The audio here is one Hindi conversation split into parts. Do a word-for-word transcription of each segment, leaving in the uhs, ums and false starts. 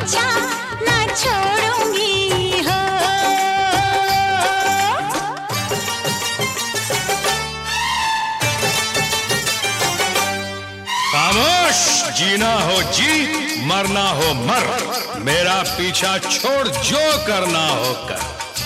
पीछा ना छोड़ूंगी हो। खामोश, जीना हो जी, मरना हो मर, मेरा पीछा छोड़ जो करना हो कर।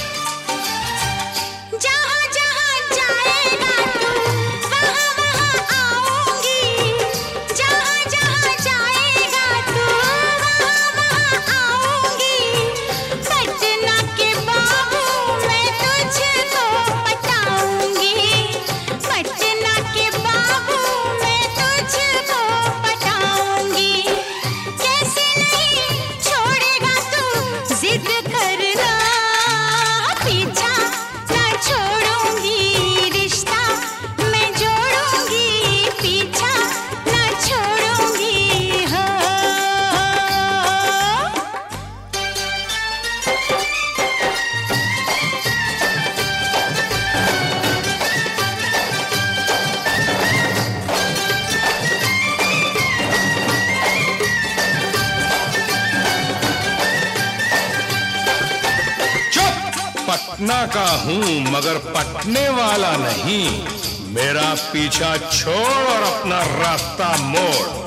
जहाँ जहाँ जाएगा तू वहाँ वहाँ आऊंगी, जहाँ जहाँ जाएगा तू वहाँ वहाँ आऊंगी। पटना के बाबू मैं तुझको पटाऊंगी, पटना के बाबू मैं तुझको पटाऊंगी। कैसे नहीं छोड़ेगा तू जिद करना, पीछा ना छोड़ूंगी, रिश्ता मैं जोड़ूंगी, पीछा ना छोड़ूंगी हो। पटना का हूँ मगर पटने वाला नहीं, मेरा पीछा छोड़ और अपना रास्ता मोड़।